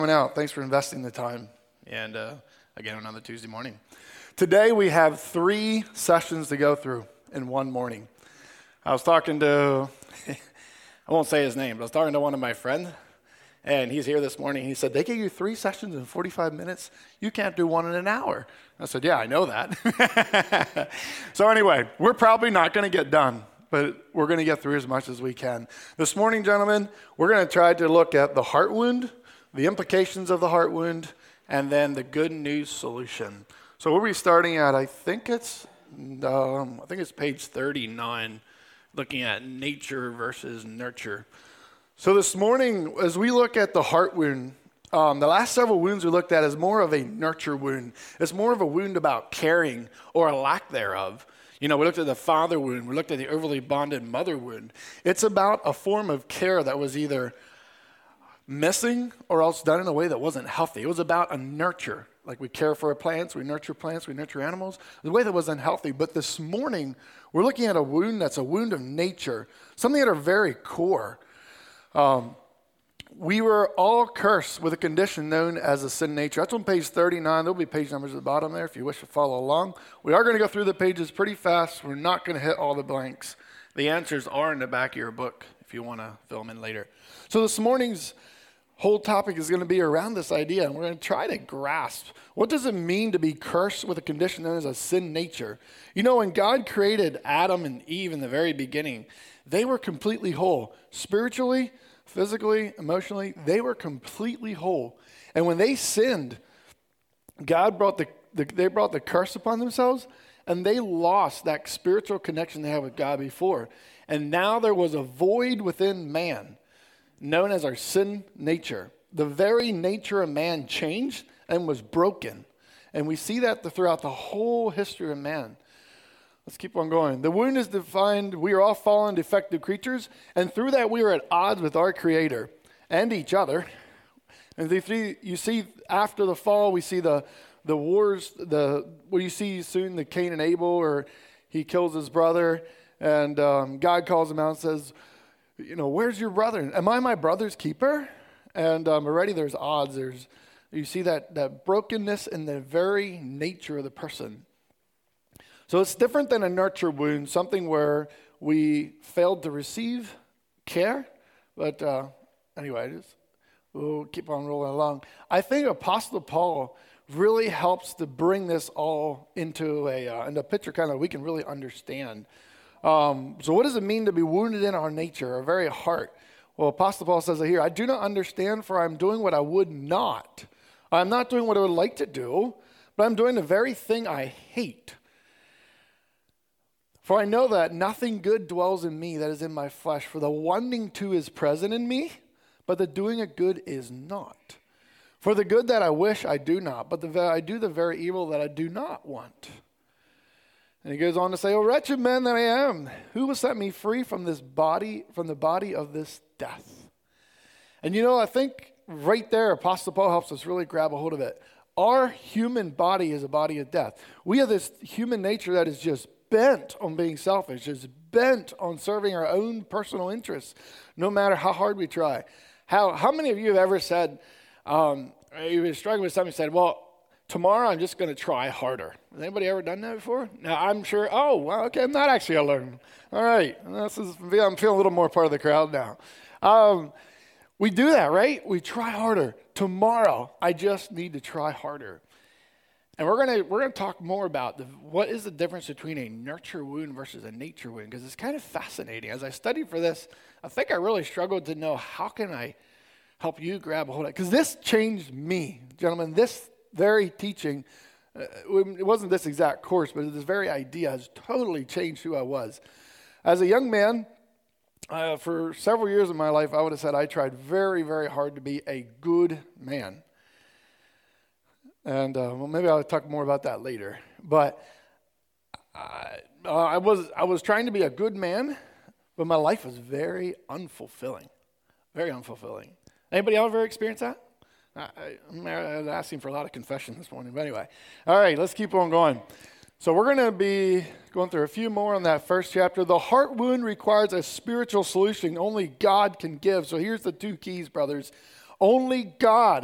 Coming out. Thanks for investing the time. And again, another Tuesday morning. Today we have 3 sessions to go through in one morning. I was talking to, I won't say his name, but I was talking to one of my friends, and he's here this morning. He said, they give you 3 sessions in 45 minutes. You can't do one in an hour. I said, yeah, I know that. So anyway, we're probably not going to get done, but we're going to get through as much as we can. This morning, gentlemen, we're going to try to look at the heart wound, the implications of the heart wound, and then the good news solution. So we'll be starting at, I think it's page 39, looking at nature versus nurture. So this morning, as we look at the heart wound, the last several wounds we looked at is more of a nurture wound. It's more of a wound about caring or a lack thereof. You know, we looked at the father wound. We looked at the overly bonded mother wound. It's about a form of care that was either missing or else done in a way that wasn't healthy. It was about a nurture. Like we care for our plants, we nurture animals. The way that was unhealthy. But this morning, we're looking at a wound that's a wound of nature, something at our very core. We were all cursed with a condition known as a sin nature. That's on page 39. There'll be page numbers at the bottom there if you wish to follow along. We are going to go through the pages pretty fast. We're not going to hit all the blanks. The answers are in the back of your book if you want to fill them in later. So this morning's whole topic is going to be around this idea, and we're going to try to grasp what does it mean to be cursed with a condition known as a sin nature. You know, when God created Adam and Eve in the very beginning, they were completely whole. Spiritually, physically, emotionally, they were completely whole. And when they sinned, God brought the curse upon themselves, and they lost that spiritual connection they had with God before. And now there was a void within man, known as our sin nature. The very nature of man changed and was broken. And we see that throughout the whole history of man. Let's keep on going. The wound is defined, we are all fallen, defective creatures, and through that we are at odds with our Creator and each other. And you see after the fall, we see the wars, what you see soon, the Cain and Abel, or he kills his brother, and God calls him out and says, you know, where's your brother? Am I my brother's keeper? And already there's odds. You see that brokenness in the very nature of the person. So it's different than a nurture wound, something where we failed to receive care. But anyway, we'll keep on rolling along. I think Apostle Paul really helps to bring this all into a picture kind of we can really understand. So what does it mean to be wounded in our nature, our very heart? Well, Apostle Paul says it here, I do not understand, for I'm doing what I would not. I'm not doing what I would like to do, but I'm doing the very thing I hate. For I know that nothing good dwells in me that is in my flesh, for the wanting to is present in me, but the doing of good is not. For the good that I wish I do not, but I do the very evil that I do not want. And he goes on to say, "O wretched man that I am, who will set me free from the body of this death?" And you know, I think right there, Apostle Paul helps us really grab a hold of it. Our human body is a body of death. We have this human nature that is just bent on being selfish, just bent on serving our own personal interests, no matter how hard we try. How many of you have ever said, you were struggling with something and said, well, tomorrow I'm just going to try harder. Has anybody ever done that before? Now I'm sure, oh, well, okay, I'm not actually alone. All right, I'm feeling a little more part of the crowd now. We do that, right? We try harder. Tomorrow, I just need to try harder. And we're gonna talk more about what is the difference between a nurture wound versus a nature wound, because it's kind of fascinating. As I studied for this, I think I really struggled to know how can I help you grab a hold of it, because this changed me, gentlemen. This very teaching, it wasn't this exact course, but this very idea has totally changed who I was. As a young man, for several years of my life, I would have said I tried very, very hard to be a good man. And well, maybe I'll talk more about that later. But I was trying to be a good man, but my life was very unfulfilling. Very unfulfilling. Anybody ever experienced that? I'm asking for a lot of confession this morning, but anyway. All right, let's keep on going. So we're going to be going through a few more on that first chapter. The heart wound requires a spiritual solution only God can give. So here's the 2 keys, brothers. Only God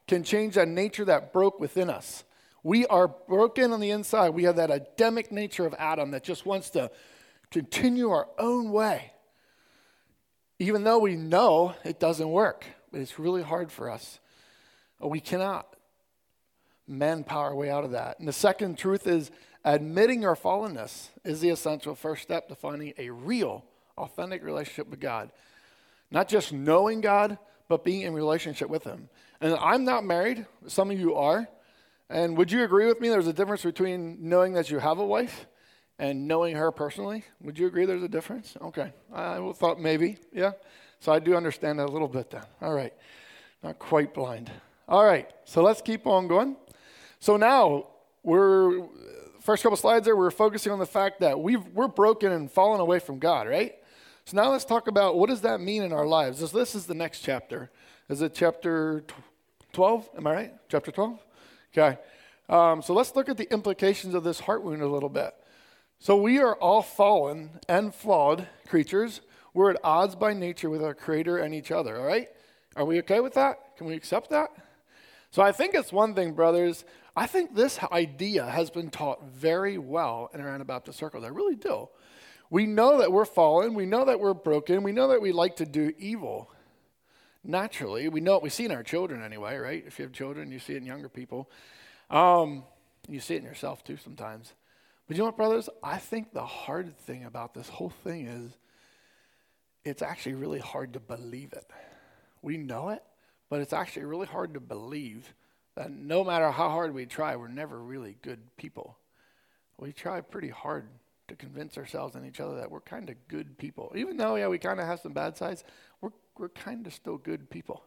can change that nature that broke within us. We are broken on the inside. We have that Adamic nature of Adam that just wants to continue our own way, even though we know it doesn't work. But it's really hard for us. We cannot manpower our way out of that. And the second truth is admitting our fallenness is the essential first step to finding a real, authentic relationship with God. Not just knowing God, but being in relationship with him. And I'm not married. Some of you are. And would you agree with me there's a difference between knowing that you have a wife and knowing her personally? Would you agree there's a difference? Okay. I thought maybe, yeah. So I do understand that a little bit then. All right. Not quite blind. All right. So let's keep on going. So now first couple slides there, we're focusing on the fact that we're broken and fallen away from God, right? So now let's talk about what does that mean in our lives. This is the next chapter. Is it chapter 12? Am I right? Chapter 12? Okay. So let's look at the implications of this heart wound a little bit. So we are all fallen and flawed creatures. We're at odds by nature with our Creator and each other, all right? Are we okay with that? Can we accept that? So I think it's one thing, brothers. I think this idea has been taught very well in our Anabaptist circles. I really do. We know that we're fallen. We know that we're broken. We know that we like to do evil. Naturally, we know it. We see it in our children anyway, right? If you have children, you see it in younger people. You see it in yourself too sometimes. But you know what, brothers? I think the hard thing about this whole thing is it's actually really hard to believe it. We know it, but it's actually really hard to believe that no matter how hard we try, we're never really good people. We try pretty hard to convince ourselves and each other that we're kind of good people. Even though, yeah, we kind of have some bad sides, we're kind of still good people.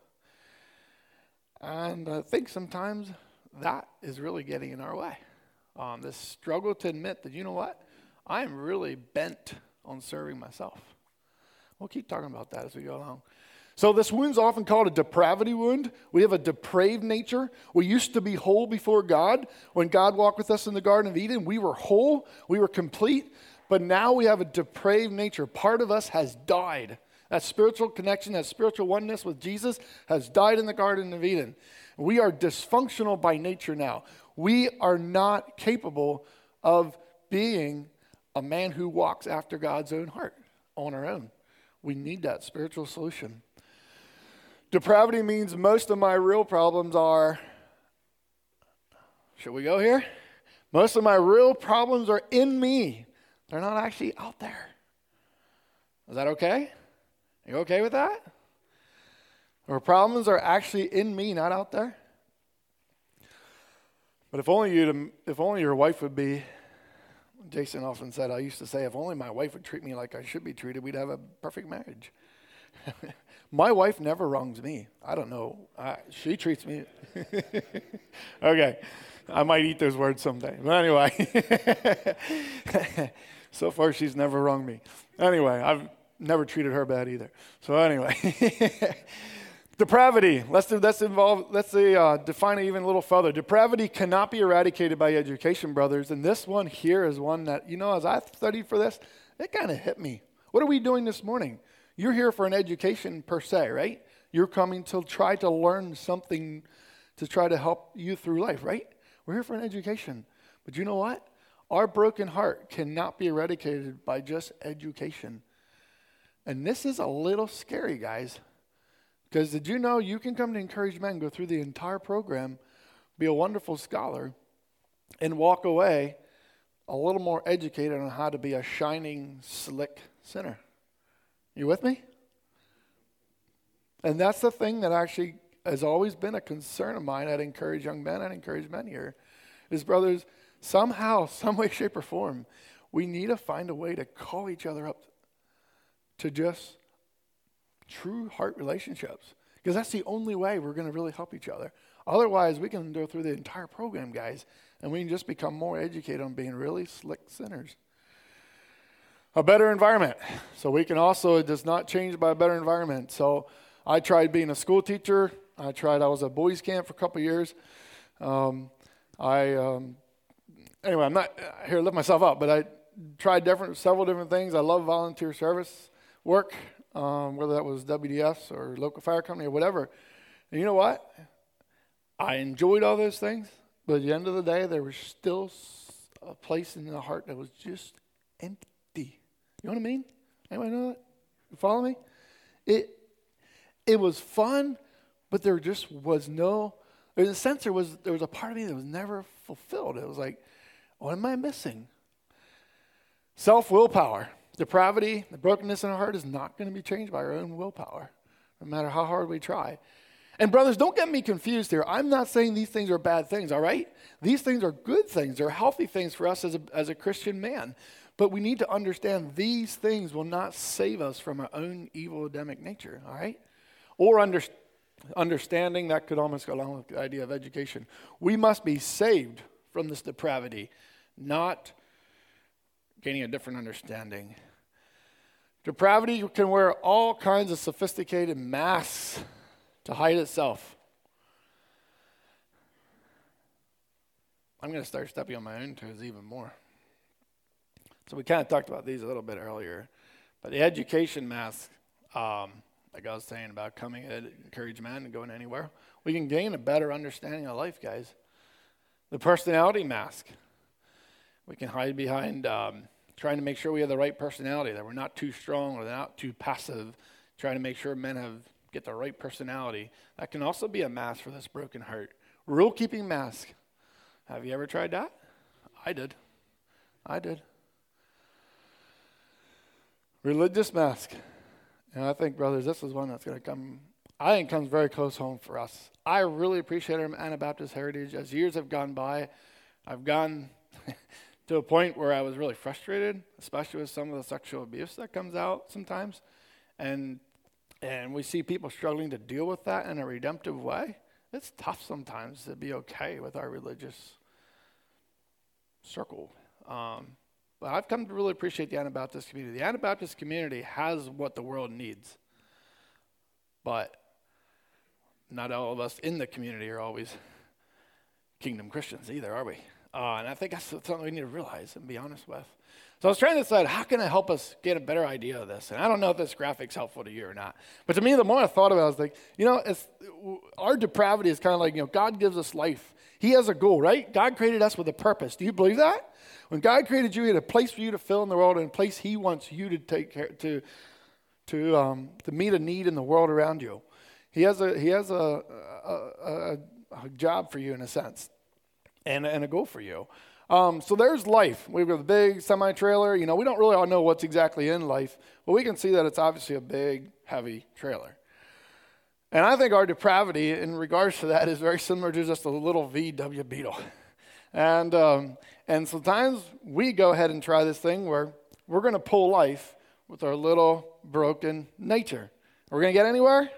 And I think sometimes that is really getting in our way. This struggle to admit that, you know what, I'm really bent on serving myself. We'll keep talking about that as we go along. So this wound's often called a depravity wound. We have a depraved nature. We used to be whole before God. When God walked with us in the Garden of Eden, we were whole, we were complete, but now we have a depraved nature. Part of us has died. That spiritual connection, that spiritual oneness with Jesus has died in the Garden of Eden. We are dysfunctional by nature now. We are not capable of being a man who walks after God's own heart on our own. We need that spiritual solution. Depravity means most of my real problems are, should we go here? Most of my real problems are in me. They're not actually out there. Is that okay? Are you okay with that? Our problems are actually in me, not out there. But if only your wife would be, Jason often said, I used to say, if only my wife would treat me like I should be treated, we'd have a perfect marriage. My wife never wrongs me. I don't know. She treats me. Okay. I might eat those words someday. But anyway. So far, she's never wronged me. Anyway, I've never treated her bad either. So anyway. Depravity. Let's define it even a little further. Depravity cannot be eradicated by education, brothers. And this one here is one that, as I studied for this, it kind of hit me. What are we doing this morning? You're here for an education per se, right? You're coming to try to learn something to try to help you through life, right? We're here for an education. But you know what? Our broken heart cannot be eradicated by just education. And this is a little scary, guys. Because did you know you can come to Encourage Men, go through the entire program, be a wonderful scholar, and walk away a little more educated on how to be a shining, slick sinner. You with me? And that's the thing that actually has always been a concern of mine at Encourage Young Men and Encourage Men here, is, brothers, somehow, some way, shape, or form, we need to find a way to call each other up to just true heart relationships. Because that's the only way we're going to really help each other. Otherwise, we can go through the entire program, guys, and we can just become more educated on being really slick sinners. A better environment. So we can also, it does not change by a better environment. So I tried being a school teacher. I was at boys camp for a couple of years. Anyway, I'm not here to lift myself up, but I tried several different things. I love volunteer service work, whether that was WDS or local fire company or whatever. And you know what? I enjoyed all those things, but at the end of the day, there was still a place in the heart that was just empty. You know what I mean? Anybody know that? You follow me? It was fun, but there just was no, in a sense, there was a part of me that was never fulfilled. It was like, what am I missing? Self-willpower. Depravity, the brokenness in our heart is not going to be changed by our own willpower, no matter how hard we try. And brothers, don't get me confused here. I'm not saying these things are bad things, all right? These things are good things. They're healthy things for us as a Christian man. But we need to understand these things will not save us from our own evil Adamic nature, all right? Or understanding, that could almost go along with the idea of education. We must be saved from this depravity, not gaining a different understanding. Depravity can wear all kinds of sophisticated masks to hide itself. I'm going to start stepping on my own toes even more. So we kind of talked about these a little bit earlier. But the education mask, like I was saying about coming at encouragement and going anywhere, we can gain a better understanding of life, guys. The personality mask. We can hide behind trying to make sure we have the right personality, that we're not too strong or not too passive, trying to make sure men get the right personality. That can also be a mask for this broken heart. Rule-keeping mask. Have you ever tried that? I did. Religious mask. And I think, brothers, this is one that's going to comes very close home for us. I really appreciate our Anabaptist heritage. As years have gone by, I've gone to a point where I was really frustrated, especially with some of the sexual abuse that comes out sometimes. And we see people struggling to deal with that in a redemptive way. It's tough sometimes to be okay with our religious circle. But I've come to really appreciate the Anabaptist community. The Anabaptist community has what the world needs. But not all of us in the community are always kingdom Christians either, are we? And I think that's something we need to realize and be honest with. So I was trying to decide, how can I help us get a better idea of this? And I don't know if this graphic's helpful to you or not. But to me, the more I thought about it, I was like, our depravity is kind of like, God gives us life. He has a goal, right? God created us with a purpose. Do you believe that? When God created you, He had a place for you to fill in the world and a place He wants you to take care to meet a need in the world around you. He has a job for you in a sense, and a goal for you. So there's life. We've got a big semi-trailer. We don't really all know what's exactly in life, but we can see that it's obviously a big, heavy trailer. And I think our depravity in regards to that is very similar to just a little VW Beetle. And sometimes we go ahead and try this thing where we're going to pull life with our little broken nature. Are we going to get anywhere?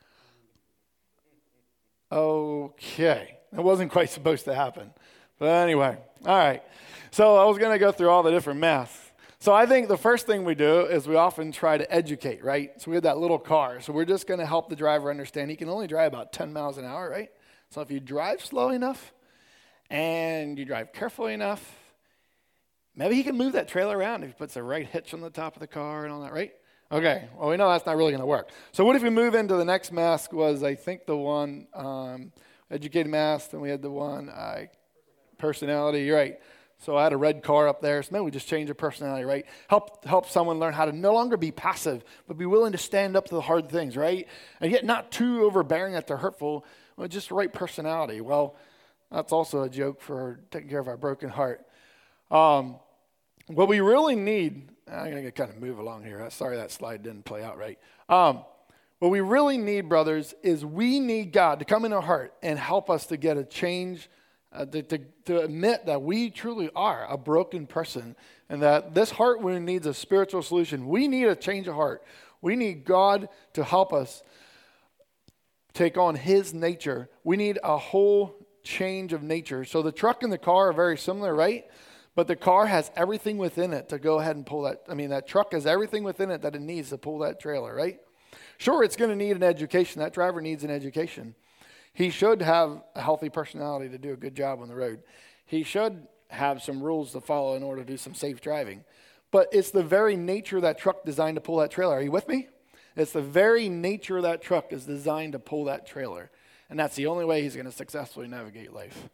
Okay. That wasn't quite supposed to happen. But anyway, all right. So I was going to go through all the different masks. So I think the first thing we do is we often try to educate, right? So we have that little car. So we're just going to help the driver understand he can only drive about 10 miles an hour, right? So if you drive slow enough and you drive carefully enough, maybe he can move that trailer around if he puts the right hitch on the top of the car and all that, right? Okay, well, we know that's not really going to work. So what if we move into the next mask was, I think, the one educated mask, and we had the one personality, you're right. So I had a red car up there. So maybe we just change the personality, right? Help someone learn how to no longer be passive, but be willing to stand up to the hard things, right? And yet not too overbearing that they're hurtful, but just the right personality. Well, that's also a joke for taking care of our broken heart. What we really need, I'm going to kind of move along here. Sorry that slide didn't play out right. What we really need, brothers, is we need God to come in our heart and help us to get a change, to admit that we truly are a broken person and that this heart wound needs a spiritual solution. We need a change of heart. We need God to help us take on His nature. We need a whole change of nature. So the truck and the car are very similar, right? But the car has everything within it to go ahead and pull that. That truck has everything within it that it needs to pull that trailer, right? Sure, it's going to need an education. That driver needs an education. He should have a healthy personality to do a good job on the road. He should have some rules to follow in order to do some safe driving. But it's the very nature of that truck designed to pull that trailer. Are you with me? It's the very nature of that truck is designed to pull that trailer. And that's the only way he's going to successfully navigate life.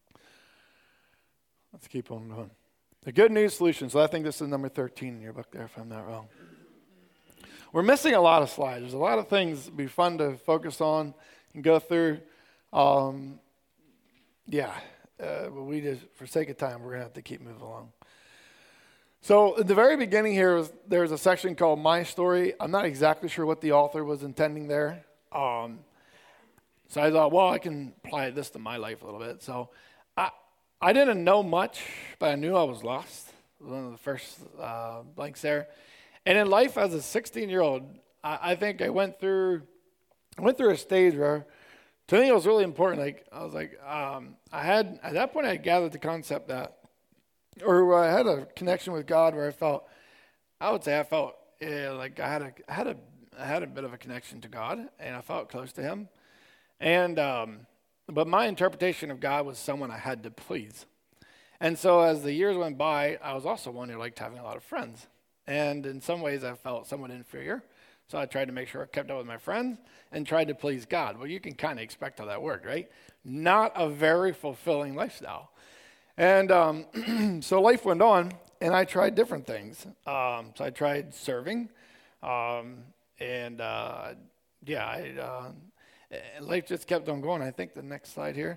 Let's keep on going. The good news solution. So I think this is number 13 in your book there, if I'm not wrong. We're missing a lot of slides. There's a lot of things that would be fun to focus on and go through. But we just, for sake of time, we're going to have to keep moving along. So at the very beginning here, there's a section called My Story. I'm not exactly sure what the author was intending there. So I thought, well, I can apply this to my life a little bit. So I didn't know much, but I knew I was lost. It was one of the first blanks there. And in life as a 16-year-old, I think I went through a stage where, to me, it was really important. Like I was like, at that point, I had gathered the concept that, or I had a connection with God where I felt like I had a bit of a connection to God, and I felt close to Him. And but my interpretation of God was someone I had to please. And so as the years went by, I was also one who liked having a lot of friends. And in some ways, I felt somewhat inferior. So I tried to make sure I kept up with my friends and tried to please God. Well, you can kind of expect how that worked, right? Not a very fulfilling lifestyle. And so life went on, and I tried different things. So I tried serving, and life just kept on going. I think the next slide here.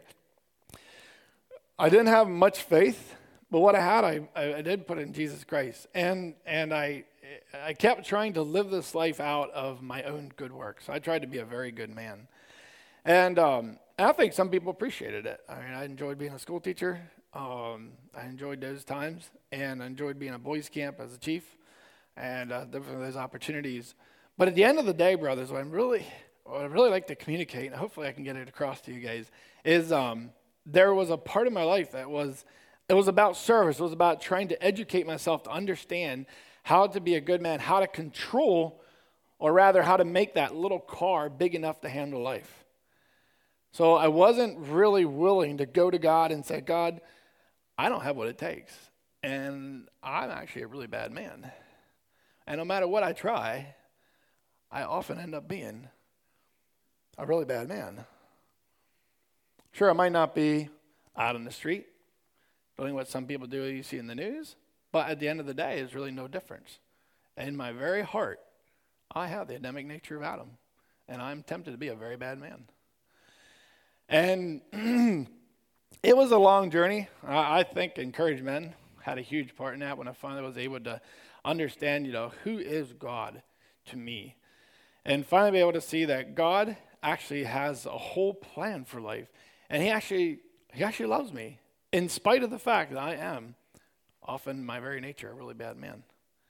I didn't have much faith, but what I had, I did put in Jesus Christ. And I kept trying to live this life out of my own good works. So I tried to be a very good man. And I think some people appreciated it. I mean, I enjoyed being a school teacher. I enjoyed those times, and I enjoyed being a boys' camp as a chief, and different those opportunities. But at the end of the day, brothers, what I really like to communicate, and hopefully I can get it across to you guys, is there was a part of my life that was about service. It was about trying to educate myself to understand how to be a good man, how to control, or rather how to make that little car big enough to handle life. So I wasn't really willing to go to God and say, God, I don't have what it takes, and I'm actually a really bad man. And no matter what I try, I often end up being a really bad man. Sure, I might not be out on the street doing what some people do you see in the news, but at the end of the day, there's really no difference. In my very heart, I have the Adamic nature of Adam, and I'm tempted to be a very bad man. And it was a long journey. I think Encourage Men had a huge part in that when I finally was able to understand, who is God to me? And finally be able to see that God actually has a whole plan for life. And he actually loves me, in spite of the fact that I am, often my very nature, a really bad man.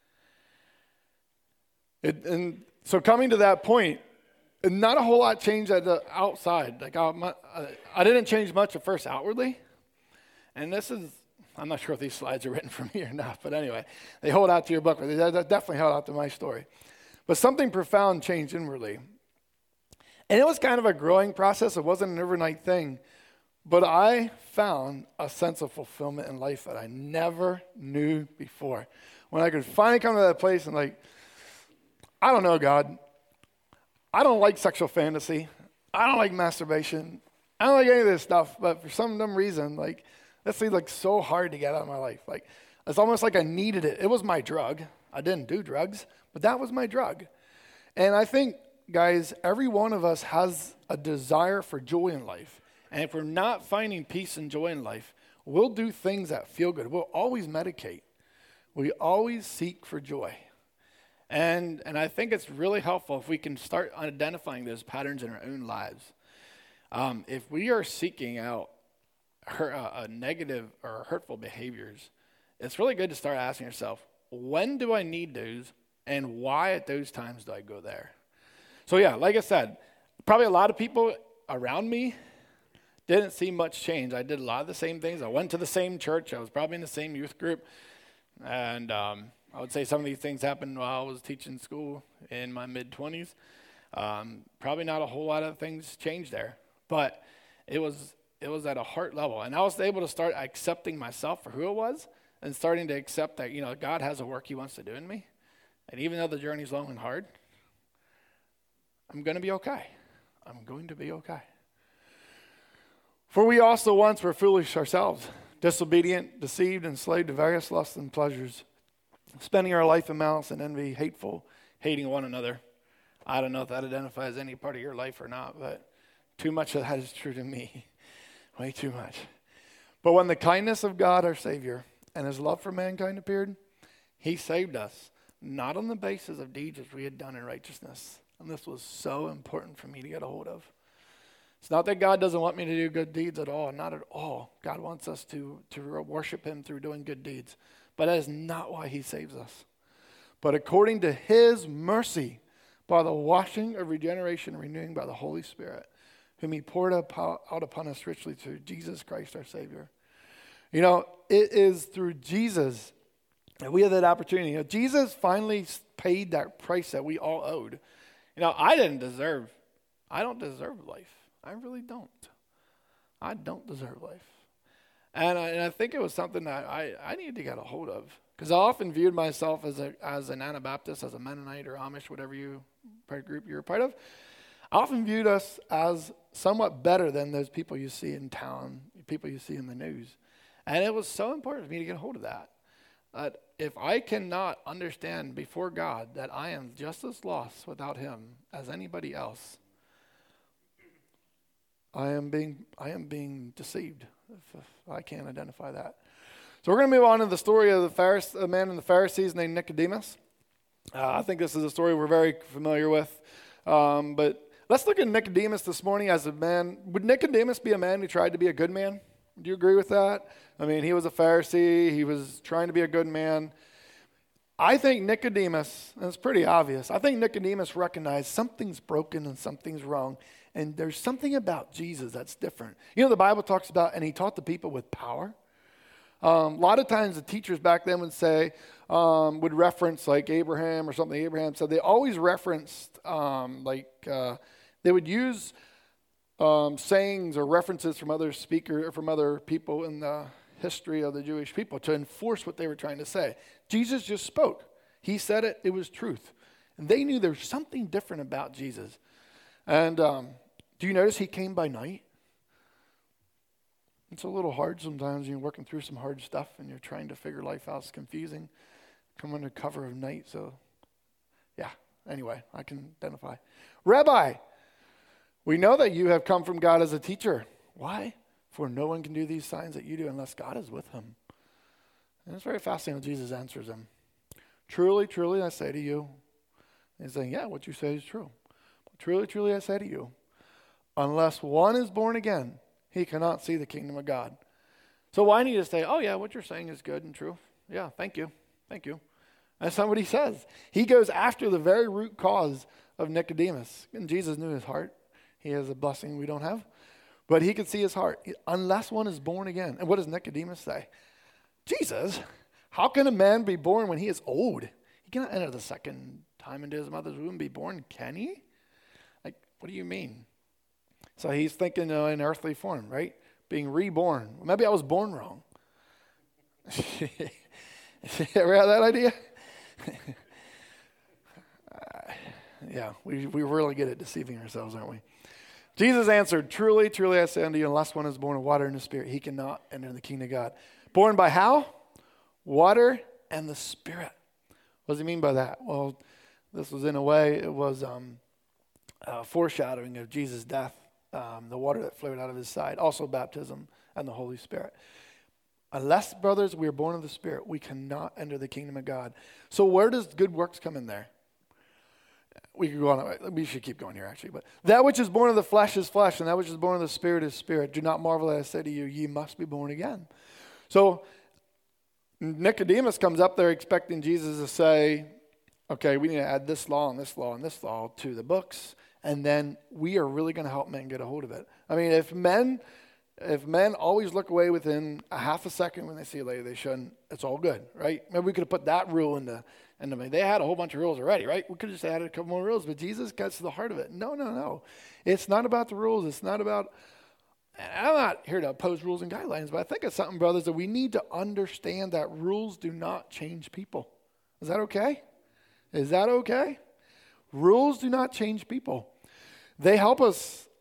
And so coming to that point, not a whole lot changed at the outside. Like I didn't change much at first outwardly. And I'm not sure if these slides are written for me or not, but anyway, they hold out to your book. They definitely held out to my story. But something profound changed inwardly. And it was kind of a growing process. It wasn't an overnight thing. But I found a sense of fulfillment in life that I never knew before. When I could finally come to that place and I don't know, God. I don't like sexual fantasy. I don't like masturbation. I don't like any of this stuff. But for some dumb reason, that seemed so hard to get out of my life. It's almost like I needed it. It was my drug. I didn't do drugs, but that was my drug. And I think, guys, every one of us has a desire for joy in life. And if we're not finding peace and joy in life, we'll do things that feel good. We'll always medicate. We always seek for joy. And I think it's really helpful if we can start identifying those patterns in our own lives. If we are seeking out negative or hurtful behaviors, it's really good to start asking yourself, when do I need those, and why at those times do I go there? So yeah, like I said, probably a lot of people around me didn't see much change. I did a lot of the same things. I went to the same church. I was probably in the same youth group. And I would say some of these things happened while I was teaching school in my mid-20s. Probably not a whole lot of things changed there. But it was at a heart level. And I was able to start accepting myself for who it was and starting to accept that, God has a work he wants to do in me. And even though the journey's long and hard, I'm going to be okay. I'm going to be okay. For we also once were foolish ourselves, disobedient, deceived, enslaved to various lusts and pleasures, spending our life in malice and envy, hateful, hating one another. I don't know if that identifies any part of your life or not, but too much of that is true to me. Way too much. But when the kindness of God, our Savior, and his love for mankind appeared, he saved us, not on the basis of deeds which we had done in righteousness. And this was so important for me to get a hold of. It's not that God doesn't want me to do good deeds at all. Not at all. God wants us to worship him through doing good deeds. But that is not why he saves us. But according to his mercy, by the washing of regeneration and renewing by the Holy Spirit, whom he poured out upon us richly through Jesus Christ our Savior. You know, it is through Jesus that we have that opportunity. You know, Jesus finally paid that price that we all owed. You know, I don't deserve life. I really don't. I don't deserve life. And I think it was something that I needed to get a hold of. Because I often viewed myself as an Anabaptist, as a Mennonite or Amish, whatever group you're a part of. I often viewed us as somewhat better than those people you see in town, people you see in the news. And it was so important for me to get a hold of that. That if I cannot understand before God that I am just as lost without him as anybody else, I am being deceived if I can't identify that. So we're going to move on to the story of the man and the Pharisees named Nicodemus. I think this is a story we're very familiar with. But let's look at Nicodemus this morning as a man. Would Nicodemus be a man who tried to be a good man? Do you agree with that? I mean, he was a Pharisee. He was trying to be a good man. I think Nicodemus, and it's pretty obvious, I think Nicodemus recognized something's broken and something's wrong. And there's something about Jesus that's different. You know, the Bible talks about, and he taught the people with power. A lot of times the teachers back then would say, would reference like Abraham or something Abraham said. They always referenced, they would use sayings or references from other from other people in the history of the Jewish people to enforce what they were trying to say. Jesus just spoke. He said it. It was truth. And they knew there was something different about Jesus. And do you notice he came by night? It's a little hard sometimes. You're working through some hard stuff and you're trying to figure life out. It's confusing. Come under cover of night. So, yeah. Anyway, I can identify. Rabbi, we know that you have come from God as a teacher. Why? For no one can do these signs that you do unless God is with him. And it's very fascinating when Jesus answers him. Truly, truly, I say to you. And he's saying, yeah, what you say is true. But truly, truly, I say to you, unless one is born again, he cannot see the kingdom of God. So why need to say, oh yeah, what you're saying is good and true. Yeah, thank you. Thank you. That's not what he says. He goes after the very root cause of Nicodemus. And Jesus knew his heart. He has a blessing we don't have. But he could see his heart. Unless one is born again. And what does Nicodemus say? Jesus, how can a man be born when he is old? He cannot enter the second time into his mother's womb and be born, can he? Like, what do you mean? So he's thinking in earthly form, right? Being reborn. Well, maybe I was born wrong. Ever had that idea? Yeah, we're really good at deceiving ourselves, aren't we? Jesus answered, truly, truly, I say unto you, unless one is born of water and the Spirit, he cannot enter the kingdom of God. Born by how? Water and the Spirit. What does he mean by that? Well, this was in a way, it was foreshadowing of Jesus' death, the water that flowed out of his side, also baptism and the Holy Spirit. Unless, brothers, we are born of the Spirit, we cannot enter the kingdom of God. So where does good works come in there? We could go on. We should keep going here, actually. But that which is born of the flesh is flesh, and that which is born of the Spirit is spirit. Do not marvel that I say to you, ye must be born again. So Nicodemus comes up there expecting Jesus to say, okay, we need to add this law and this law and this law to the books, and then we are really going to help men get a hold of it. I mean, if men always look away within a half a second when they see a lady they shouldn't, it's all good, right? Maybe we could have put that rule into they had a whole bunch of rules already, right? We could have just added a couple more rules, but Jesus gets to the heart of it. No. It's not about the rules. It's not about, I'm not here to oppose rules and guidelines, but I think it's something, brothers, that we need to understand that rules do not change people. Is that okay? Is that okay? Rules do not change people. They help us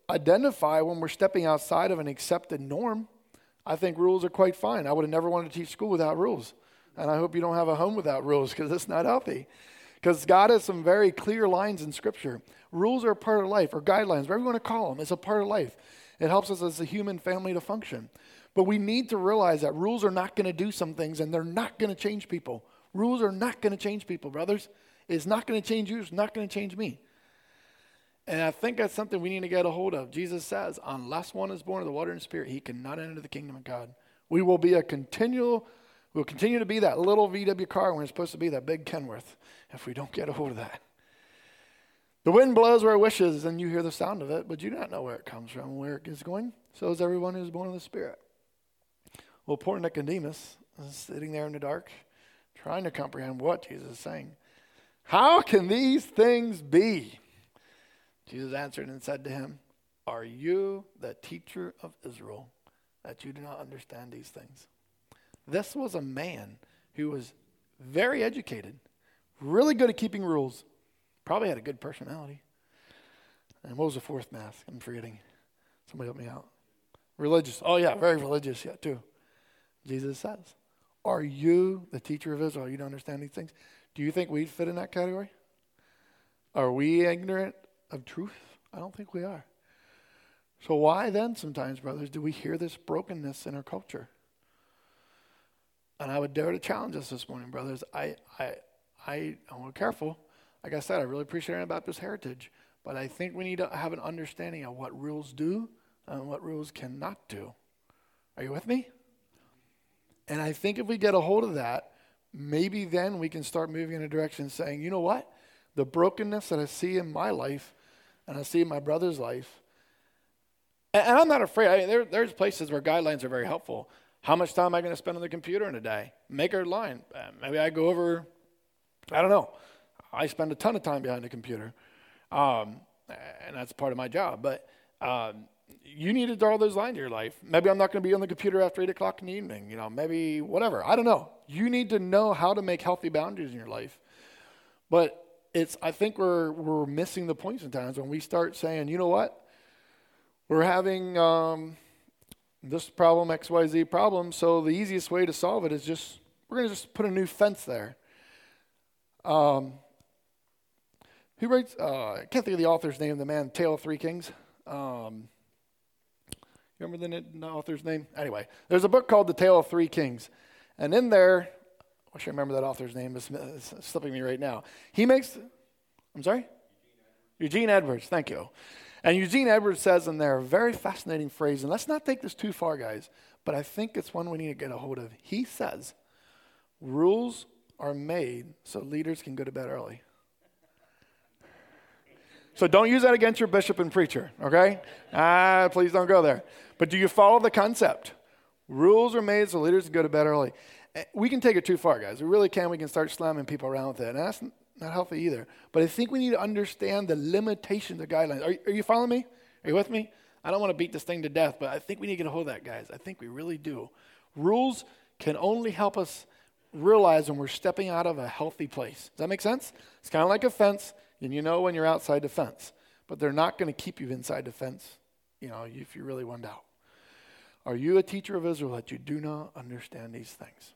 identify when we're stepping outside of an accepted norm. I think rules are quite fine. I would have never wanted to teach school without rules. And I hope you don't have a home without rules, because it's not healthy. Because God has some very clear lines in Scripture. Rules are a part of life, or guidelines, whatever you want to call them. It's a part of life. It helps us as a human family to function. But we need to realize that rules are not going to do some things, and they're not going to change people. Rules are not going to change people, brothers. It's not going to change you. It's not going to change me. And I think that's something we need to get a hold of. Jesus says, unless one is born of the water and spirit, he cannot enter the kingdom of God. We'll continue to be that little VW car when it's supposed to be that big Kenworth if we don't get a hold of that. The wind blows where it wishes, and you hear the sound of it, but you do not know where it comes from, where it is going. So is everyone who is born of the Spirit. Well, poor Nicodemus is sitting there in the dark, trying to comprehend what Jesus is saying. How can these things be? Jesus answered and said to him, are you the teacher of Israel, that you do not understand these things? This was a man who was very educated, really good at keeping rules, probably had a good personality. And what was the fourth math? I'm forgetting. Somebody help me out. Religious. Oh, yeah, very religious, yeah, too. Jesus says, are you the teacher of Israel? You don't understand these things? Do you think we fit in that category? Are we ignorant of truth? I don't think we are. So why then sometimes, brothers, do we hear this brokenness in our culture? And I would dare to challenge us this morning, brothers. I want to be careful. Like I said, I really appreciate Anabaptist heritage, but I think we need to have an understanding of what rules do and what rules cannot do. Are you with me? And I think if we get a hold of that, maybe then we can start moving in a direction saying, you know what? The brokenness that I see in my life and I see in my brother's life, and I'm not afraid. I mean, there's places where guidelines are very helpful. How much time am I going to spend on the computer in a day? Make a line. Maybe I go over, I don't know. I spend a ton of time behind the computer, and that's part of my job. But you need to draw those lines in your life. Maybe I'm not going to be on the computer after 8 o'clock in the evening. Maybe whatever. I don't know. You need to know how to make healthy boundaries in your life. But I think we're missing the point sometimes when we start saying, you know what? We're having this problem, XYZ problem, so the easiest way to solve it is we're going to just put a new fence there. Who writes, I can't think of the author's name, the man, Tale of Three Kings. You remember the author's name? Anyway, there's a book called The Tale of Three Kings. And in there, I wish I remember that author's name. It's slipping me right now. I'm sorry? Eugene Edwards, thank you. And Eugene Edwards says in there a very fascinating phrase, and let's not take this too far, guys, but I think it's one we need to get a hold of. He says, rules are made so leaders can go to bed early. So don't use that against your bishop and preacher, okay? Please don't go there. But do you follow the concept? Rules are made so leaders can go to bed early. We can take it too far, guys. We really can. We can start slamming people around with it. And that's not healthy either. But I think we need to understand the limitations of guidelines. Are you following me? Are you with me? I don't want to beat this thing to death, but I think we need to get a hold of that, guys. I think we really do. Rules can only help us realize when we're stepping out of a healthy place. Does that make sense? It's kind of like a fence, and you know when you're outside the fence. But they're not going to keep you inside the fence, if you really want out. Are you a teacher of Israel that you do not understand these things?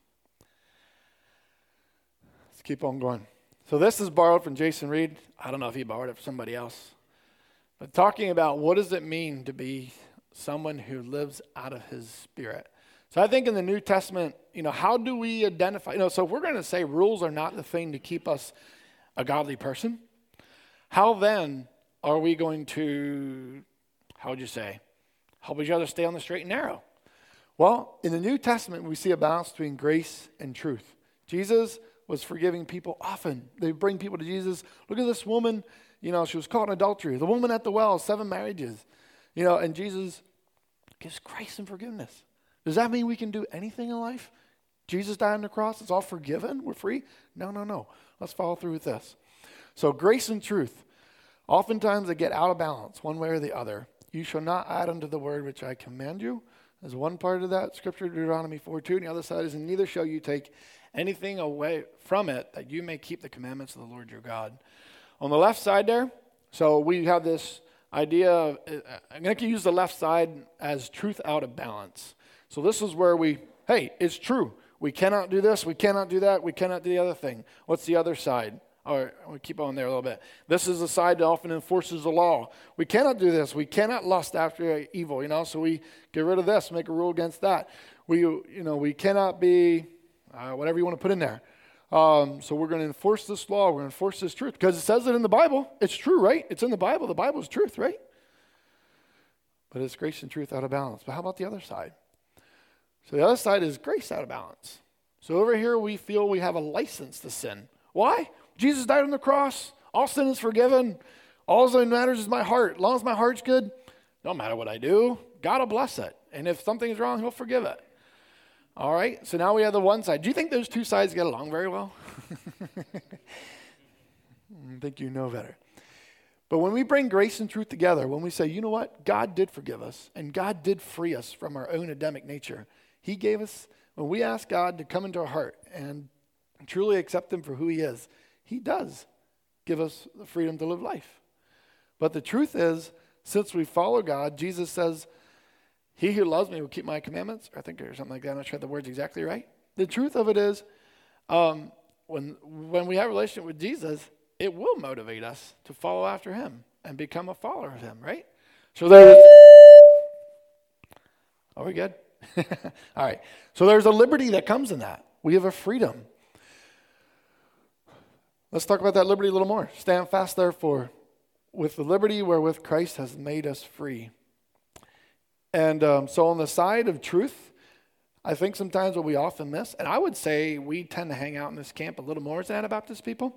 Let's keep on going. So this is borrowed from Jason Reed. I don't know if he borrowed it from somebody else. But talking about what does it mean to be someone who lives out of his spirit. So I think in the New Testament, how do we identify? So if we're going to say rules are not the thing to keep us a godly person, how then are we going to, help each other stay on the straight and narrow? Well, in the New Testament, we see a balance between grace and truth. Jesus was forgiving people often. They bring people to Jesus. Look at this woman, she was caught in adultery. The woman at the well, 7 marriages. And Jesus gives grace and forgiveness. Does that mean we can do anything in life? Jesus died on the cross, it's all forgiven, we're free? No. Let's follow through with this. So grace and truth, oftentimes they get out of balance one way or the other. You shall not add unto the word which I command you. There's one part of that scripture, Deuteronomy 4:2, and the other side is, and neither shall you take anything away from it, that you may keep the commandments of the Lord your God. On the left side there, so we have this idea of, I'm going to use the left side as truth out of balance. So this is where hey, it's true. We cannot do this, we cannot do that, we cannot do the other thing. What's the other side? All right, we'll keep on there a little bit. This is the side that often enforces the law. We cannot do this. We cannot lust after evil, so we get rid of this, make a rule against that. We cannot be whatever you want to put in there. So we're going to enforce this law. We're going to enforce this truth because it says it in the Bible. It's true, right? It's in the Bible. The Bible is truth, right? But it's grace and truth out of balance. But how about the other side? So the other side is grace out of balance. So over here we feel we have a license to sin. Why? Jesus died on the cross. All sin is forgiven. All that matters is my heart. As long as my heart's good, don't matter what I do. God will bless it. And if something's wrong, he'll forgive it. All right, so now we have the one side. Do you think those two sides get along very well? I think you know better. But when we bring grace and truth together, when we say, you know what? God did forgive us, and God did free us from our own Adamic nature. He gave us, when we ask God to come into our heart and truly accept him for who he is, he does give us the freedom to live life. But the truth is, since we follow God, Jesus says, he who loves me will keep my commandments. I think there's something like that. I'm not sure the word's exactly right. The truth of it is, when we have a relationship with Jesus, it will motivate us to follow after him and become a follower of him, right? So there's... Are we good? All right. So there's a liberty that comes in that. We have a freedom. Let's talk about that liberty a little more. Stand fast, therefore, with the liberty wherewith Christ has made us free. And so on the side of truth, I think sometimes what we often miss, and I would say we tend to hang out in this camp a little more as Anabaptist people.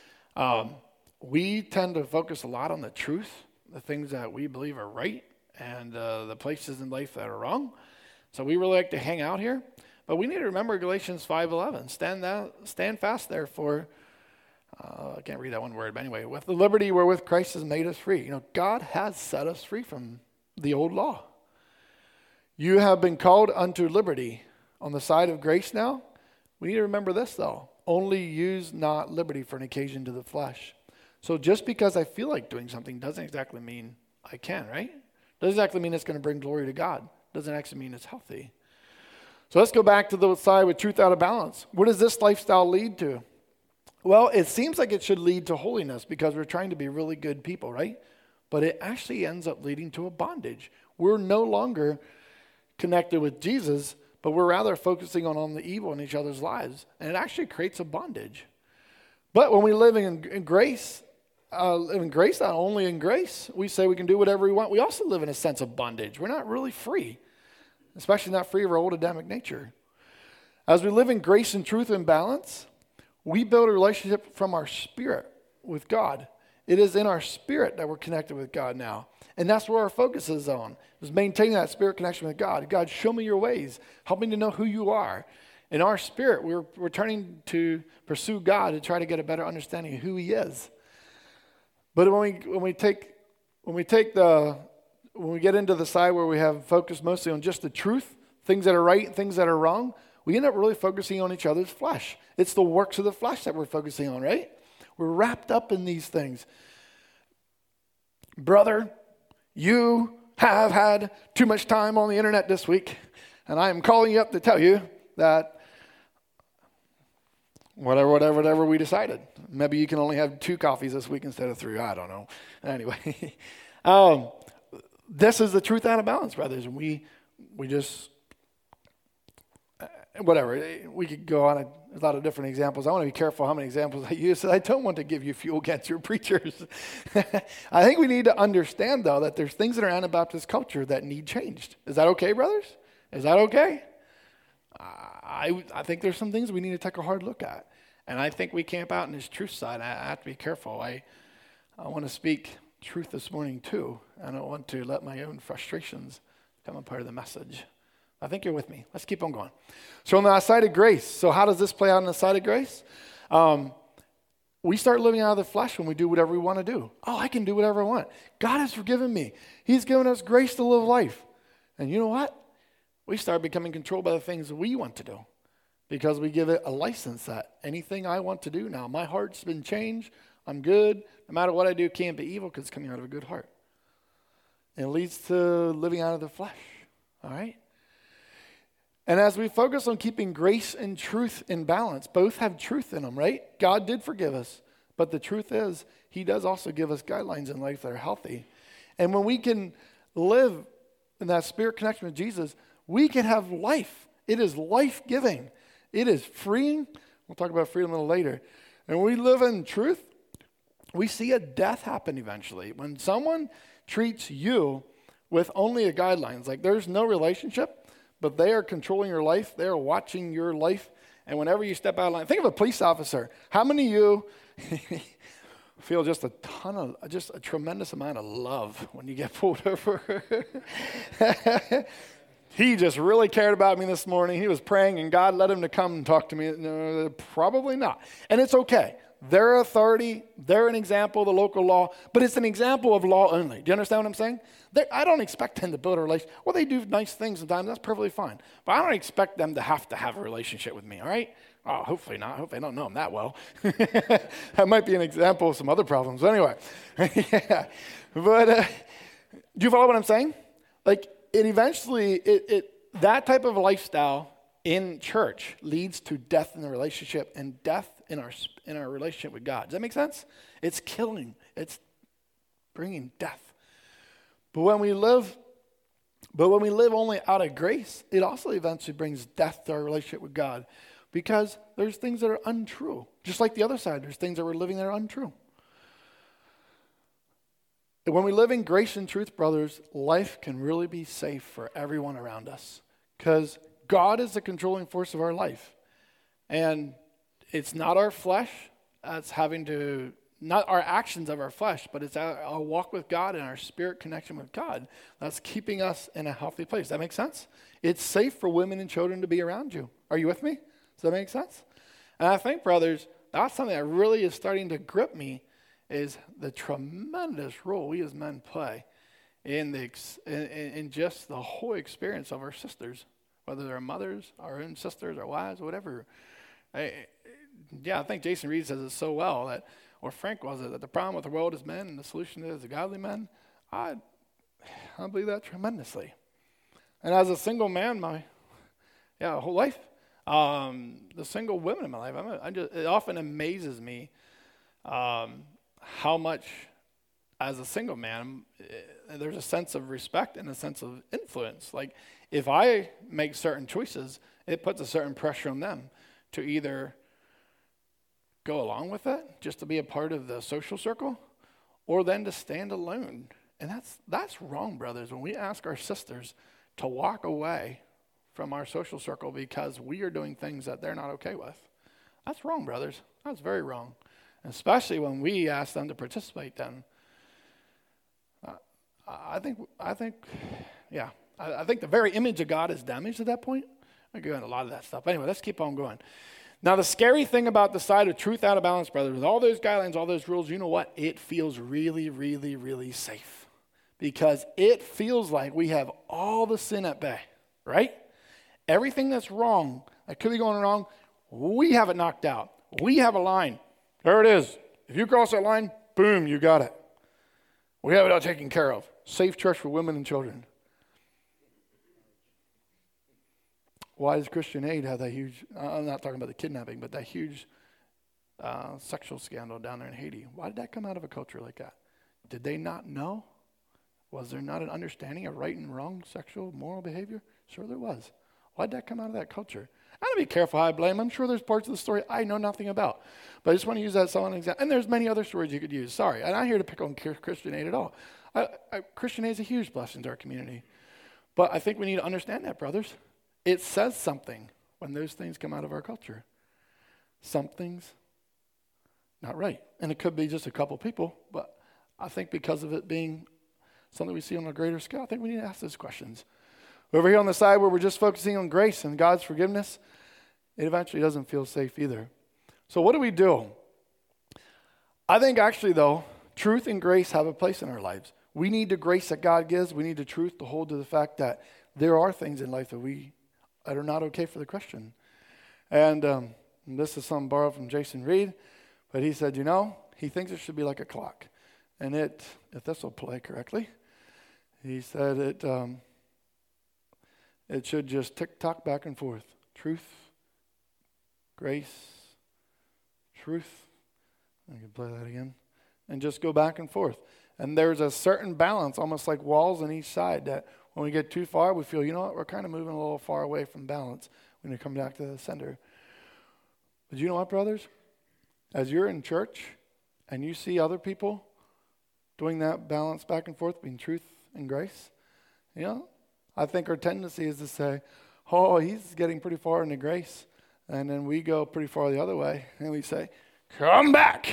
We tend to focus a lot on the truth, the things that we believe are right, and the places in life that are wrong. So we really like to hang out here. But we need to remember Galatians 5:11. Stand fast, therefore. I can't read that one word, but anyway, with the liberty wherewith Christ has made us free. God has set us free from the old law. You have been called unto liberty. On the side of grace now, we need to remember this, though. Only use not liberty for an occasion to the flesh. So just because I feel like doing something doesn't exactly mean I can, right? Doesn't exactly mean it's going to bring glory to God. Doesn't actually mean it's healthy. So let's go back to the side with truth out of balance. What does this lifestyle lead to? Well, it seems like it should lead to holiness because we're trying to be really good people, right? But it actually ends up leading to a bondage. We're no longer connected with Jesus, but we're rather focusing on the evil in each other's lives. And it actually creates a bondage. But when we live in grace, not only in grace, we say we can do whatever we want. We also live in a sense of bondage. We're not really free, especially not free of our old Adamic nature. As we live in grace and truth and balance, we build a relationship from our spirit with God. It is in our spirit that we're connected with God now. And that's where our focus is on, is maintaining that spirit connection with God. God, show me your ways. Help me to know who you are. In our spirit, we're turning to pursue God to try to get a better understanding of who he is. But when we get into the side where we have focused mostly on just the truth, things that are right and things that are wrong, we end up really focusing on each other's flesh. It's the works of the flesh that we're focusing on, right? We're wrapped up in these things. Brother, you have had too much time on the internet this week, and I am calling you up to tell you that whatever we decided. Maybe you can only have 2 coffees this week instead of 3. I don't know. Anyway, this is the truth out of balance, brothers. And we just, whatever. We could go on a lot of different examples. I want to be careful how many examples I use. I don't want to give you fuel against your preachers. I think we need to understand, though, that there's things in our Anabaptist culture that need changed. Is that okay, brothers? Is that okay? I think there's some things we need to take a hard look at. And I think we camp out in this truth side. I have to be careful. I want to speak truth this morning, too. I don't want to let my own frustrations become a part of the message. I think you're with me. Let's keep on going. So on the side of grace, so how does this play out on the side of grace? We start living out of the flesh when we do whatever we want to do. Oh, I can do whatever I want. God has forgiven me. He's given us grace to live life. And you know what? We start becoming controlled by the things we want to do because we give it a license that anything I want to do now, my heart's been changed. I'm good. No matter what I do, it can't be evil because it's coming out of a good heart. and it leads to living out of the flesh. All right? And as we focus on keeping grace and truth in balance, both have truth in them, right? God did forgive us, but the truth is, he does also give us guidelines in life that are healthy. And when we can live in that spirit connection with Jesus, we can have life. It is life-giving. It is freeing. We'll talk about freedom a little later. And when we live in truth, we see a death happen eventually. When someone treats you with only a guidelines, like there's no relationship, but they are controlling your life. They are watching your life. And whenever you step out of line, think of a police officer. How many of you feel just a tremendous amount of love when you get pulled over? He just really cared about me this morning. He was praying and God led him to come and talk to me. No, probably not. And it's okay. They're authority. They're an example of the local law, but it's an example of law only. Do you understand what I'm saying? I don't expect them to build a relationship. Well, they do nice things sometimes. That's perfectly fine. But I don't expect them to have a relationship with me, all right? Oh, hopefully not. Hopefully I don't know them that well. That might be an example of some other problems. Anyway, yeah. But do you follow what I'm saying? Like, it eventually, that type of lifestyle in church leads to death in the relationship and death in our relationship with God. Does that make sense? It's killing. It's bringing death. But when we live only out of grace, it also eventually brings death to our relationship with God, because there's things that are untrue. Just like the other side, there's things that we're living that are untrue. And when we live in grace and truth, brothers, life can really be safe for everyone around us, because God is the controlling force of our life. And it's not our flesh that's not our actions of our flesh, but it's our walk with God and our spirit connection with God that's keeping us in a healthy place. Does that make sense? It's safe for women and children to be around you. Are you with me? Does that make sense? And I think, brothers, that's something that really is starting to grip me, is the tremendous role we as men play in just the whole experience of our sisters, whether they're mothers, our own sisters, our wives, whatever. I think Jason Reed says it so well, or Frank was it, that the problem with the world is men and the solution is the godly men. I believe that tremendously. And as a single man, my whole life, the single women in my life, it often amazes me how much, as a single man, there's a sense of respect and a sense of influence. Like, if I make certain choices, it puts a certain pressure on them to either go along with it, just to be a part of the social circle, or then to stand alone. And that's wrong, brothers, when we ask our sisters to walk away from our social circle because we are doing things that they're not okay with. That's wrong, brothers. That's very wrong. And especially when we ask them to participate then. I think the very image of God is damaged at that point. I go into a lot of that stuff. Anyway, let's keep on going. Now, the scary thing about the side of truth out of balance, brothers, with all those guidelines, all those rules, you know what? It feels really, really, really safe, because it feels like we have all the sin at bay, right? Everything that's wrong, that could be going wrong, we have it knocked out. We have a line. There it is. If you cross that line, boom, you got it. We have it all taken care of. Safe church for women and children. Why does Christian Aid have that huge, I'm not talking about the kidnapping, but that huge sexual scandal down there in Haiti? Why did that come out of a culture like that? Did they not know? Was there not an understanding of right and wrong sexual moral behavior? Sure there was. Why did that come out of that culture? I gotta be careful how I blame. I'm sure there's parts of the story I know nothing about. But I just want to use that as an example. And there's many other stories you could use. Sorry, I'm not here to pick on Christian Aid at all. Christian Aid is a huge blessing to our community. But I think we need to understand that, brothers. It says something when those things come out of our culture. Something's not right. And it could be just a couple people, but I think because of it being something we see on a greater scale, I think we need to ask those questions. Over here on the side where we're just focusing on grace and God's forgiveness, it eventually doesn't feel safe either. So what do we do? I think actually, though, truth and grace have a place in our lives. We need the grace that God gives. We need the truth to hold to the fact that there are things in life that are not okay for the Christian. And this is something borrowed from Jason Reed, but he said, he thinks it should be like a clock. And if this will play correctly, He said it should just tick-tock back and forth. Truth, grace, truth. I can play that again. And just go back and forth. And there's a certain balance, almost like walls on each side, that when we get too far, we feel, you know what, we're kind of moving a little far away from balance when we come back to the center. But you know what, brothers? As you're in church and you see other people doing that balance back and forth between truth and grace, you know, I think our tendency is to say, oh, he's getting pretty far into grace. And then we go pretty far the other way. And we say, come back.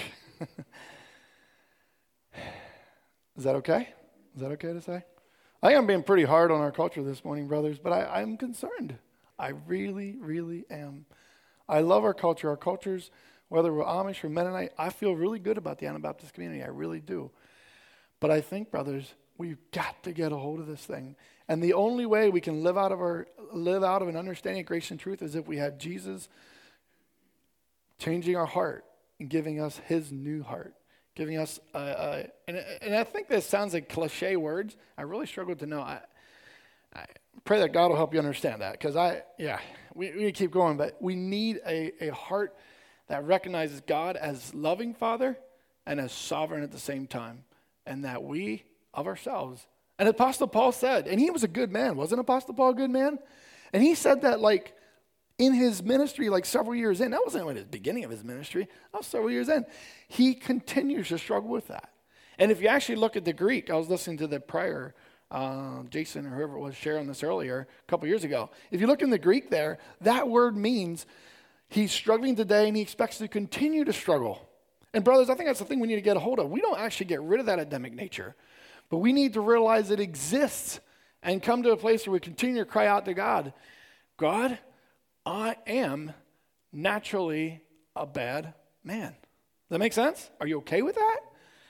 Is that okay? Is that okay to say? I think I'm being pretty hard on our culture this morning, brothers, but I'm concerned. I really, really am. I love our culture. Our cultures, whether we're Amish or Mennonite, I feel really good about the Anabaptist community. I really do. But I think, brothers, we've got to get a hold of this thing. And the only way we can live out of an understanding of grace and truth is if we have Jesus changing our heart and giving us his new heart. Giving us, and I think this sounds like cliche words. I really struggled to know. I pray that God will help you understand that, because we keep going, but we need a heart that recognizes God as loving Father and as sovereign at the same time, and that we of ourselves. And Apostle Paul said, and he was a good man, wasn't Apostle Paul a good man? And he said that like in his ministry, like several years in, that wasn't at the beginning of his ministry, that was several years in, he continues to struggle with that. And if you actually look at the Greek, I was listening to the prior, Jason or whoever it was sharing this earlier, a couple years ago. If you look in the Greek there, that word means he's struggling today and he expects to continue to struggle. And brothers, I think that's the thing we need to get a hold of. We don't actually get rid of that Adamic nature, but we need to realize it exists and come to a place where we continue to cry out to God, God, I am naturally a bad man. Does that make sense? Are you okay with that?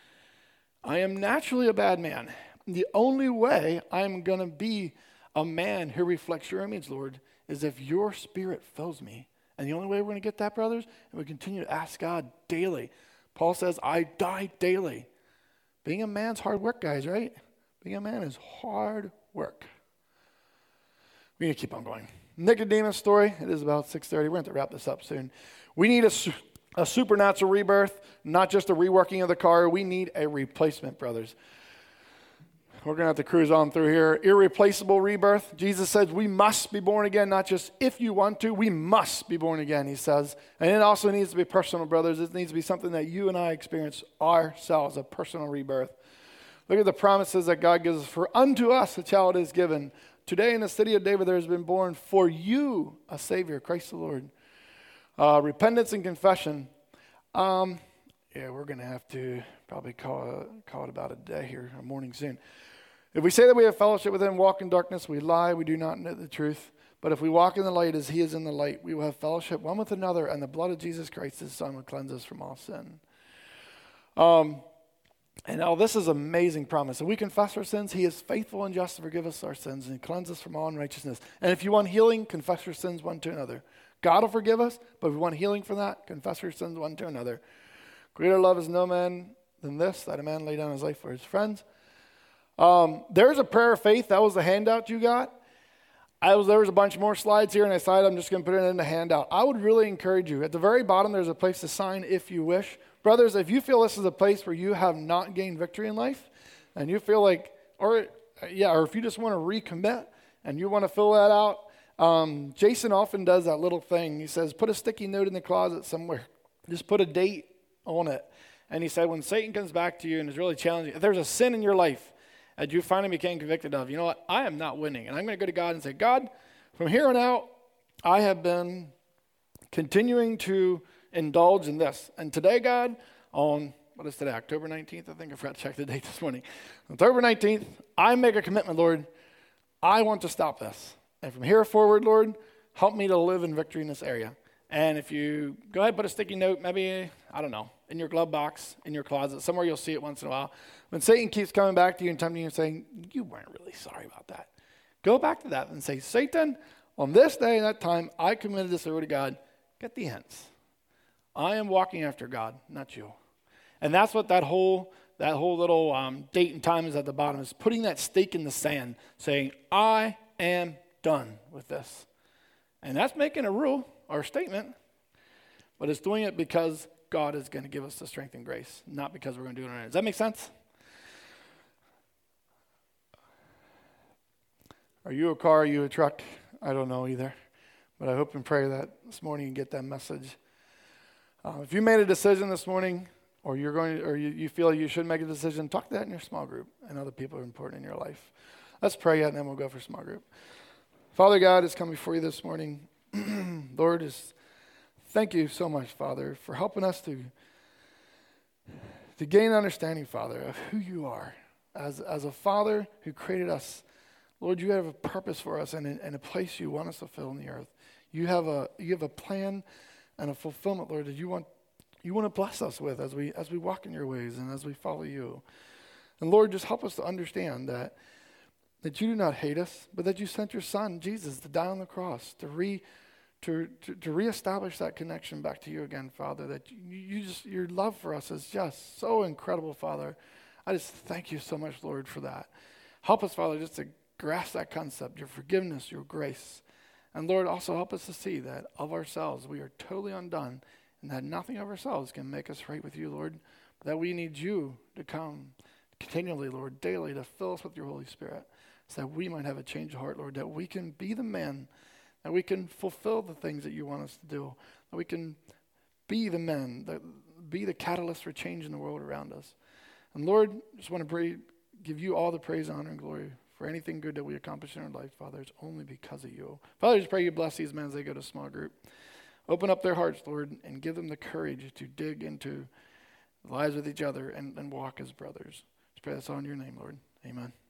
I am naturally a bad man. The only way I'm going to be a man who reflects your image, Lord, is if your spirit fills me. And the only way we're going to get that, brothers, and we continue to ask God daily. Paul says, I die daily. Being a man's hard work, guys, right? Being a man is hard work. We need to keep on going. Nicodemus story, it is about 6:30. We're going to wrap this up soon. We need a supernatural rebirth, not just a reworking of the car. We need a replacement, brothers. We're going to have to cruise on through here. Irreplaceable rebirth. Jesus says we must be born again, not just if you want to. We must be born again, he says. And it also needs to be personal, brothers. It needs to be something that you and I experience ourselves, a personal rebirth. Look at the promises that God gives us. For unto us a child is given. Today in the city of David there has been born for you a Savior, Christ the Lord. Repentance and confession. We're going to have to probably call it about a day here, a morning soon. If we say that we have fellowship with him, walk in darkness, we lie, we do not know the truth. But if we walk in the light as he is in the light, we will have fellowship one with another, and the blood of Jesus Christ, his Son, will cleanse us from all sin. And now this is an amazing promise. If we confess our sins, he is faithful and just to forgive us our sins and cleanse us from all unrighteousness. And if you want healing, confess your sins one to another. God will forgive us, but if you want healing from that, confess your sins one to another. Greater love is no man than this, that a man lay down his life for his friends. There's a prayer of faith. That was the handout you got. There was a bunch more slides here, and I decided I'm just going to put it in the handout. I would really encourage you. At the very bottom, there's a place to sign if you wish. Brothers, if you feel this is a place where you have not gained victory in life, and you feel like, or if you just want to recommit and you want to fill that out, Jason often does that little thing. He says, put a sticky note in the closet somewhere. Just put a date on it. And he said, when Satan comes back to you and is really challenging, if there's a sin in your life that you finally became convicted of, you know what? I am not winning. And I'm going to go to God and say, God, from here on out, I have been continuing to indulge in this. And today, God, on, what is today, October 19th? I think I forgot to check the date this morning. October 19th, I make a commitment, Lord. I want to stop this. And from here forward, Lord, help me to live in victory in this area. And if you go ahead and put a sticky note, maybe, I don't know, in your glove box, in your closet, somewhere you'll see it once in a while. When Satan keeps coming back to you and tempting you and saying, you weren't really sorry about that. Go back to that and say, Satan, on this day and that time, I committed this over to God. Get the hints. I am walking after God, not you. And that's what that whole that whole little date and time is at the bottom. It's putting that stake in the sand, saying, I am done with this. And that's making a rule or a statement, but it's doing it because God is going to give us the strength and grace, not because we're going to do it on our own. Does that make sense? Are you a car? Are you a truck? I don't know either, but I hope and pray that this morning you get that message. If you made a decision this morning, or you feel you should make a decision, talk that in your small group, and other people are important in your life. Let's pray yet, and then we'll go for small group. Father God, has come before you this morning. Lord, thank you so much, Father, for helping us to gain understanding, Father, of who you are. As a Father who created us, Lord, you have a purpose for us and a place you want us to fill in the earth. You have a plan and a fulfillment, Lord, that you want to bless us with as we walk in your ways and as we follow you. And Lord, just help us to understand that you do not hate us, but that you sent your Son, Jesus, to die on the cross, to reestablish that connection back to you again, Father, that your love for us is just so incredible, Father. I just thank you so much, Lord, for that. Help us, Father, just to grasp that concept, your forgiveness, your grace. And Lord, also help us to see that of ourselves, we are totally undone, and that nothing of ourselves can make us right with you, Lord, but that we need you to come continually, Lord, daily, to fill us with your Holy Spirit, so that we might have a change of heart, Lord, that we can be the men, that we can fulfill the things that you want us to do, that we can be the men, be the catalyst for change in the world around us. And Lord, just want to give you all the praise, honor, and glory for anything good that we accomplish in our life, Father. It's only because of you. Father, I just pray you bless these men as they go to small group. Open up their hearts, Lord, and give them the courage to dig into the lives with each other and walk as brothers. Just pray this all in your name, Lord. Amen.